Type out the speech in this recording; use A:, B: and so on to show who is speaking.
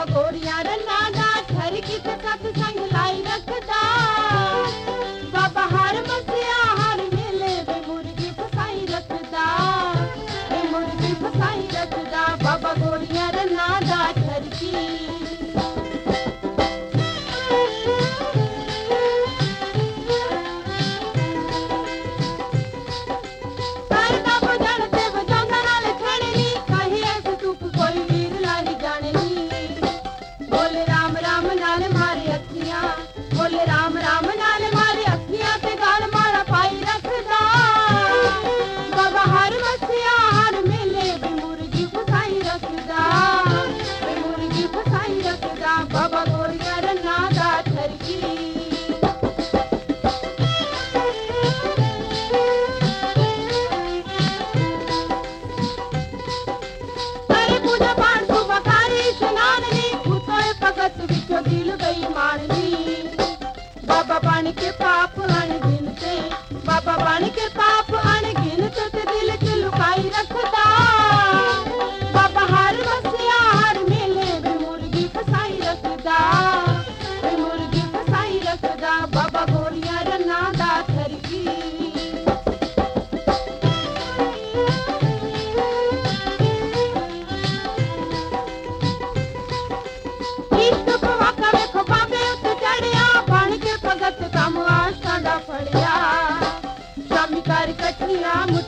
A: बाबा गोरिया रन्ना दा घर की सत्संग लाई रखदा बाबा हर मसिया हर मेले वे मुर्गी फसाई रखदा वे मुर्गी फसाई रखदा बाबा गोरिया रन्ना दा घर की राम राम नाल मारे अखियां ते गाल मारा पाई रखदा बाबा हर मसिया हर मेले वे मुर्गी फसाई रखदा वे मुर्गी फसाई रखदा बाबा गोरिया रन्ना दा ठरकी अरे पूजा पाठ सुबह कारी स्नान नी भूतों भगत विचो दिल बेईमान नी बाबा बन के पाप अनगिनते बाबा बन के पाप अनगिनते ते दिल च लुकाई रखदा बाबा हर मसिया हर मेले वे मुर्गी फसाई रखदा वे मुर्गी फसाई रखदा बाबा गोरिया रन्ना दा ठरकी भगत कम आस्था दा फड़िया शामी कर कठिया